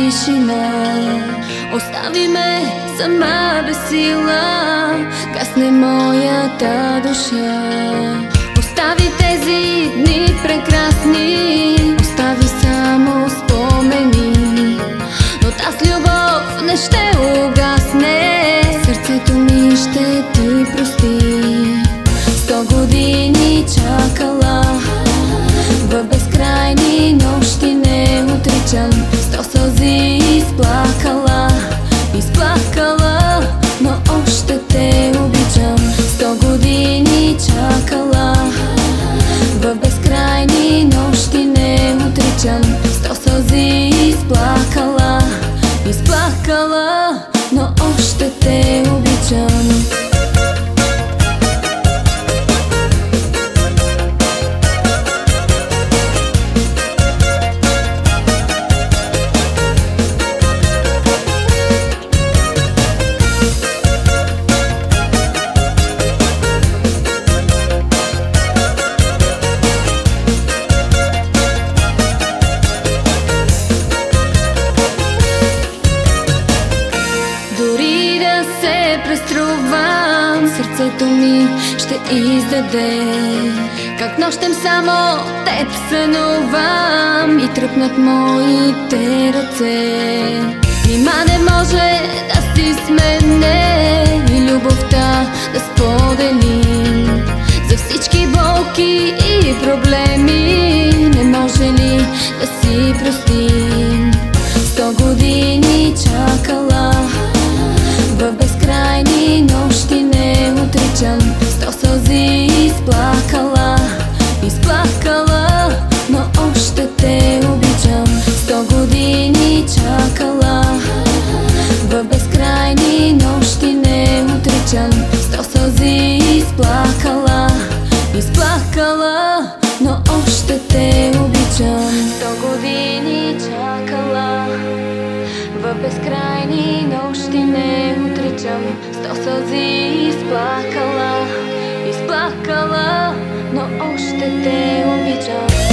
тишина. Остави ме сама без сила, гасне моята душа. Остави тези дни прекрасни, остави само спомени, но тази любов не ще угасне. Сърцето ми ще ти прости. 100 години чакала, в безкрайни нощи не отричам. 100 сълзи изплакала, изплакала, но още те обичам. 100 години чакала, в безкрайни нощи не отричам. 100 сълзи изплакала, изплакала, но още те обичам. Дори да се преструвам, сърцето ми ще издаде. Как нощем само теб сънувам и тръпнат моите ръце. Нима не може да си смене и любовта да споделим. За всички болки и проблеми не може ли да си простим? 100 години чакала, в безкрайни нощи не отричам. 100 сълзи изплакала, изплакала, но още те обичам. 100 години чакала, в безкрайни нощи не отричам. 100 сълзи изплакала, изплакала, но още те обичам. 100 години чакала, в безкрайни нощи не отричам. 100 сълзи изплакала, изплакала, но още те обичам.